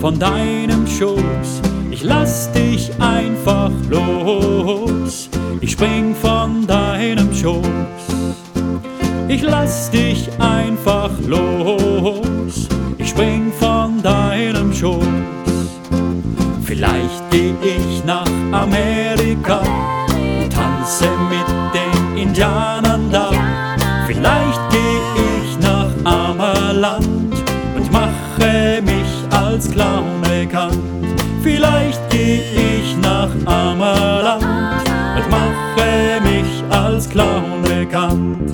von deinem Schoß. Ich lass dich einfach los. Ich spring von deinem Schoß. Ich lass dich einfach los. Ich spring von deinem Schoß. Vielleicht geh ich nach Amerika und tanze mit den Indianern da. Vielleicht geh ich nach Ammerland und mache mich als Clown bekannt. Vielleicht geh ich nach Ammerland und mache mich als Clown bekannt.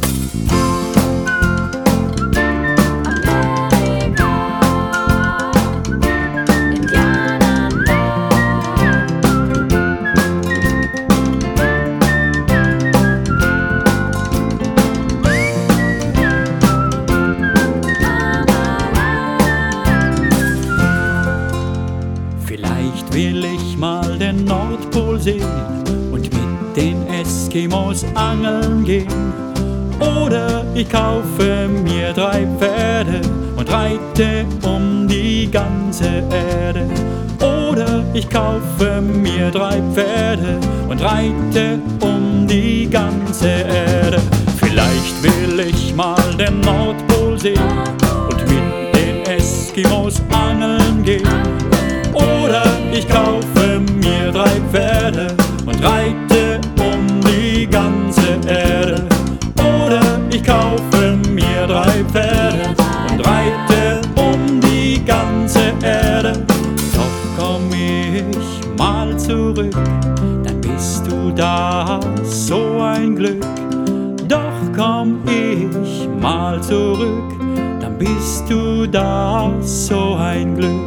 Vielleicht will ich mal den Nordpol sehen und mit den Eskimos angeln gehen. Oder ich kaufe mir 3 Pferde und reite um die ganze Erde. Oder ich kaufe mir 3 Pferde und reite um die ganze Erde. Vielleicht will ich mal den Nordpol sehen und mit den Eskimos angeln gehen. Oder ich kaufe mir 3 Pferde und reite um die ganze Erde. Oder ich kaufe mir 3 Pferde und reite um die ganze Erde. Doch komm ich mal zurück, dann bist du da, so ein Glück. Doch komm ich mal zurück, dann bist du da, so ein Glück.